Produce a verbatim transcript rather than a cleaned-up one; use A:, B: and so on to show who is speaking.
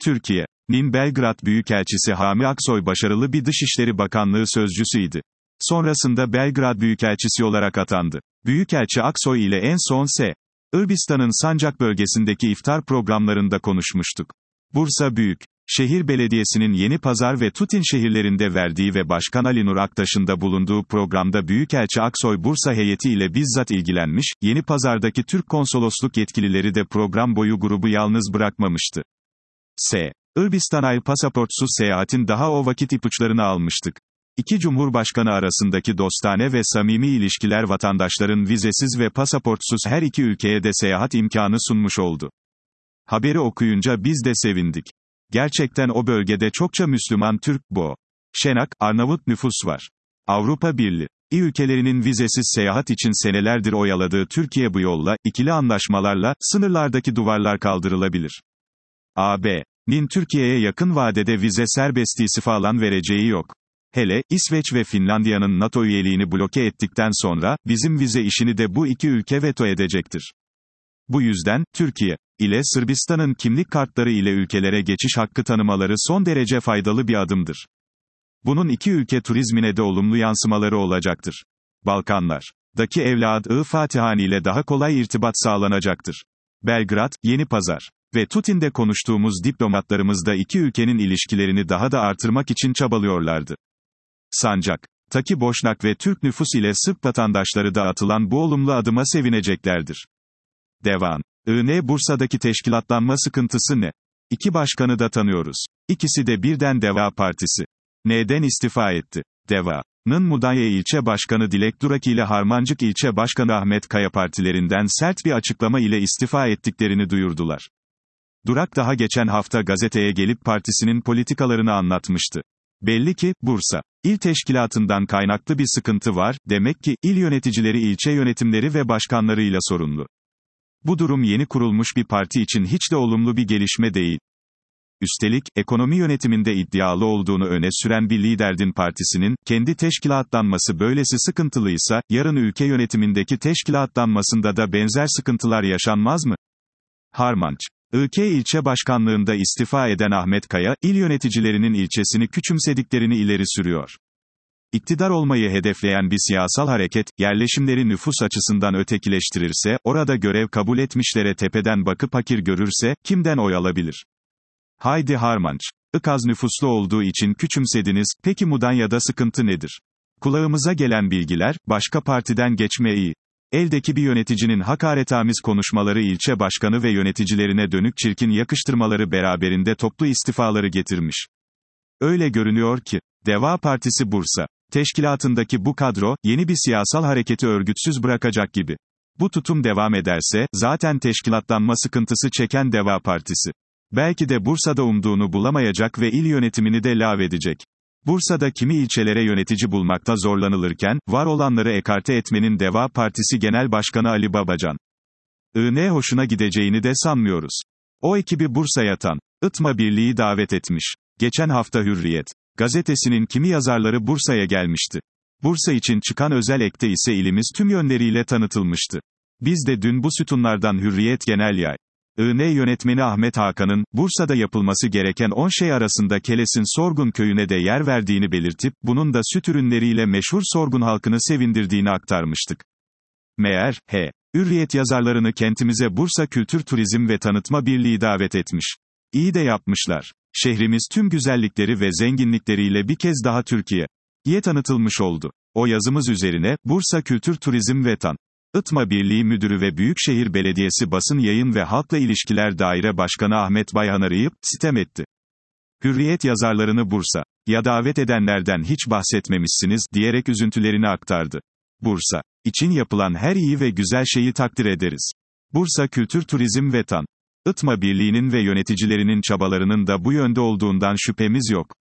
A: Türkiye'nin Belgrad Büyükelçisi Hami Aksoy başarılı bir Dışişleri Bakanlığı sözcüsüydü. Sonrasında Belgrad Büyükelçisi olarak atandı. Büyükelçi Aksoy ile en son S. Irbistan'ın Sancak bölgesindeki iftar programlarında konuşmuştuk. Bursa Büyük Şehir Belediyesi'nin Yenipazar ve Tutin şehirlerinde verdiği ve Başkan Ali Nur Aktaş'ın da bulunduğu programda Büyükelçi Aksoy Bursa heyeti ile bizzat ilgilenmiş, Yenipazar'daki Türk konsolosluk yetkilileri de program boyu grubu yalnız bırakmamıştı. S. Irbistan'a pasaportsuz seyahatin daha o vakit ipuçlarını almıştık. İki Cumhurbaşkanı arasındaki dostane ve samimi ilişkiler vatandaşların vizesiz ve pasaportsuz her iki ülkeye de seyahat imkanı sunmuş oldu. Haberi okuyunca biz de sevindik. Gerçekten o bölgede çokça Müslüman Türk, Bo, Şenak, Arnavut nüfus var. Avrupa Birliği ülkelerinin vizesiz seyahat için senelerdir oyaladığı Türkiye bu yolla, ikili anlaşmalarla, sınırlardaki duvarlar kaldırılabilir. A B'nin Türkiye'ye yakın vadede vize serbestisi falan vereceği yok. Hele, İsveç ve Finlandiya'nın NATO üyeliğini bloke ettikten sonra, bizim vize işini de bu iki ülke veto edecektir. Bu yüzden, Türkiye ile Sırbistan'ın kimlik kartları ile ülkelere geçiş hakkı tanımaları son derece faydalı bir adımdır. Bunun iki ülke turizmine de olumlu yansımaları olacaktır. Balkanlar'daki evladı Fatihan ile daha kolay irtibat sağlanacaktır. Belgrad, Yenipazar ve Tutin'de konuştuğumuz diplomatlarımız da iki ülkenin ilişkilerini daha da artırmak için çabalıyorlardı. Sancak'taki Boşnak ve Türk nüfus ile Sırp vatandaşları da atılan bu olumlu adıma sevineceklerdir. Devam. I N Bursa'daki teşkilatlanma sıkıntısı ne? İki başkanı da tanıyoruz. İkisi de birden Deva Partisi. Neden istifa etti? Deva'nın Mudanya İlçe Başkanı Dilek Durak ile Harmancık İlçe Başkanı Ahmet Kaya partilerinden sert bir açıklama ile istifa ettiklerini duyurdular. Durak daha geçen hafta gazeteye gelip partisinin politikalarını anlatmıştı. Belli ki, Bursa İl Teşkilatı'ndan kaynaklı bir sıkıntı var, demek ki, il yöneticileri ilçe yönetimleri ve başkanlarıyla sorunlu. Bu durum yeni kurulmuş bir parti için hiç de olumlu bir gelişme değil. Üstelik, ekonomi yönetiminde iddialı olduğunu öne süren bir liderdin partisinin, kendi teşkilatlanması böylesi sıkıntılıysa, yarın ülke yönetimindeki teşkilatlanmasında da benzer sıkıntılar yaşanmaz mı? Harmanç İlke ilçe başkanlığında istifa eden Ahmet Kaya, il yöneticilerinin ilçesini küçümsediklerini ileri sürüyor. İktidar olmayı hedefleyen bir siyasal hareket, yerleşimleri nüfus açısından ötekileştirirse, orada görev kabul etmişlere tepeden bakıp hakir görürse, kimden oy alabilir? Haydi Harmanç, İk az nüfuslu olduğu için küçümsediniz, peki Mudanya'da sıkıntı nedir? Kulağımıza gelen bilgiler, başka partiden geçme iyi. Eldeki bir yöneticinin hakaretamiz konuşmaları ilçe başkanı ve yöneticilerine dönük çirkin yakıştırmaları beraberinde toplu istifaları getirmiş. Öyle görünüyor ki, Deva Partisi Bursa teşkilatındaki bu kadro, yeni bir siyasal hareketi örgütsüz bırakacak gibi. Bu tutum devam ederse, zaten teşkilatlanma sıkıntısı çeken Deva Partisi, belki de Bursa'da umduğunu bulamayacak ve il yönetimini de lağvedecek. Bursa'da kimi ilçelere yönetici bulmakta zorlanılırken, var olanları ekarte etmenin Deva Partisi Genel Başkanı Ali Babacan I N hoşuna gideceğini de sanmıyoruz. O ekibi Bursa'ya Tan İtma Birliği davet etmiş. Geçen hafta Hürriyet gazetesinin kimi yazarları Bursa'ya gelmişti. Bursa için çıkan özel ekte ise ilimiz tüm yönleriyle tanıtılmıştı. Biz de dün bu sütunlardan Hürriyet Genel Yay I N yönetmeni Ahmet Hakan'ın, Bursa'da yapılması gereken on şey arasında Keles'in Sorgun köyüne de yer verdiğini belirtip, bunun da süt ürünleriyle meşhur Sorgun halkını sevindirdiğini aktarmıştık. Meğer, H. Hürriyet yazarlarını kentimize Bursa Kültür Turizm ve Tanıtma Birliği davet etmiş. İyi de yapmışlar. Şehrimiz tüm güzellikleri ve zenginlikleriyle bir kez daha Türkiye'ye tanıtılmış oldu. O yazımız üzerine, Bursa Kültür Turizm ve Tan İtma Birliği Müdürü ve Büyükşehir Belediyesi Basın Yayın ve Halkla İlişkiler Daire Başkanı Ahmet Bayhan arayıp, sitem etti. Hürriyet yazarlarını Bursa'ya davet edenlerden hiç bahsetmemişsiniz, diyerek üzüntülerini aktardı. Bursa için yapılan her iyi ve güzel şeyi takdir ederiz. Bursa Kültür Turizm ve Tan İtma Birliği'nin ve yöneticilerinin çabalarının da bu yönde olduğundan şüphemiz yok.